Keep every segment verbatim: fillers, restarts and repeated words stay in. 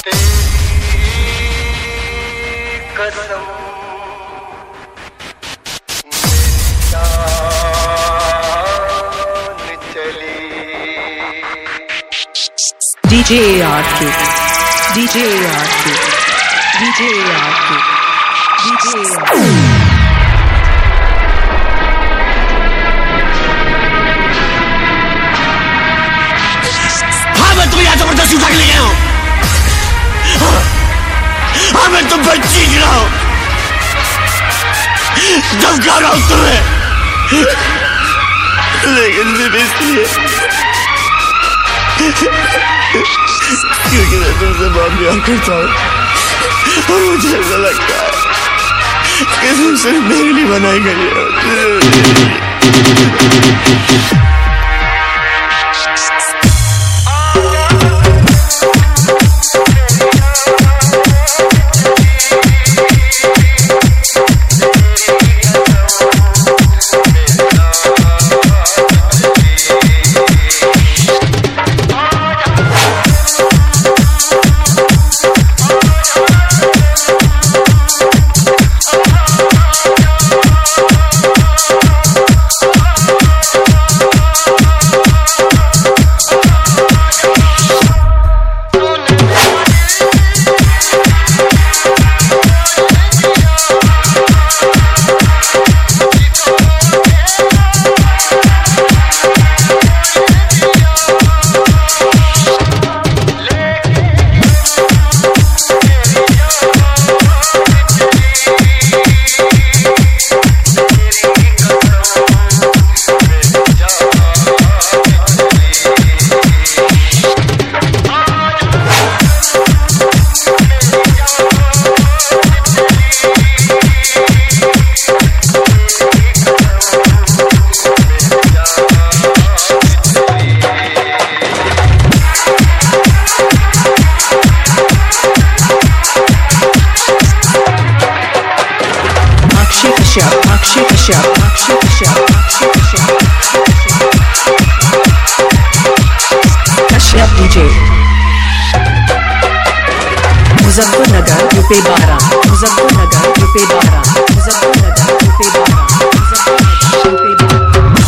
D J A R K, D J A R K, D J A R K, D J A R K. हाँ मैं तुम्हें यहाँ जबरदस्ती उठा के ले गया हूँ। हाँ मैं तुम पर चीख रहा हूँ, धमका रहा हूँ तुम्हें, लेकिन सिर्फ इसलिए क्योंकि मैं तुमसे बहुत प्यार करता हूँ और मुझे ऐसा लगता है कि तुम सिर्फ मेरे लिए बनाई गई हो। Akshay Kashyap, Akshay Kashyap, Akshay Kashyap, Kashyap D J. Muzaffarnagar U P बारह, Muzaffarnagar U P बारह, Muzaffarnagar U P बारह, Muzaffarnagar U P बारह.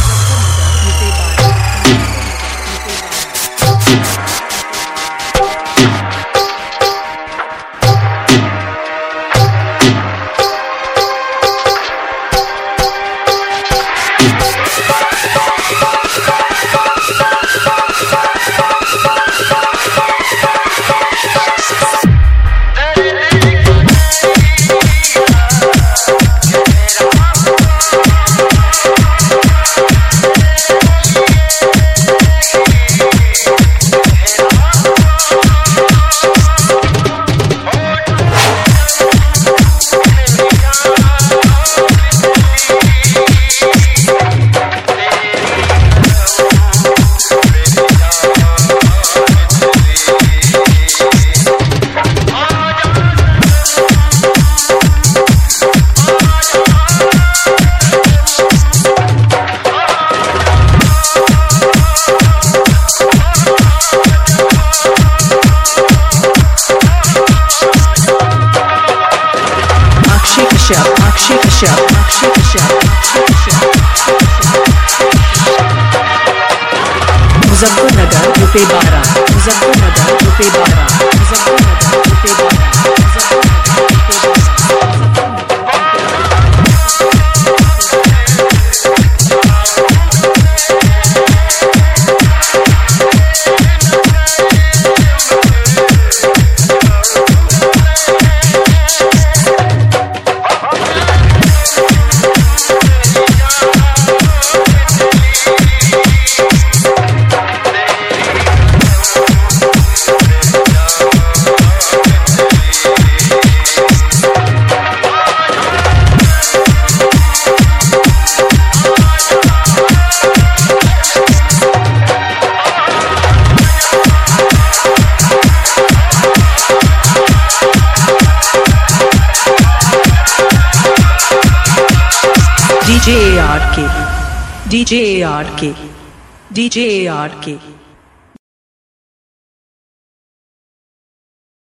Akshay Kashyap, Akshay Kashyap, Akshay Kashyap. Muzaffarnagar U P बारह, Muzaffarnagar U P बारह, Muzaffarnagar U P बारह, Muzaffarnagar U P बारह. D J A R K, D J A R K, D J A R K.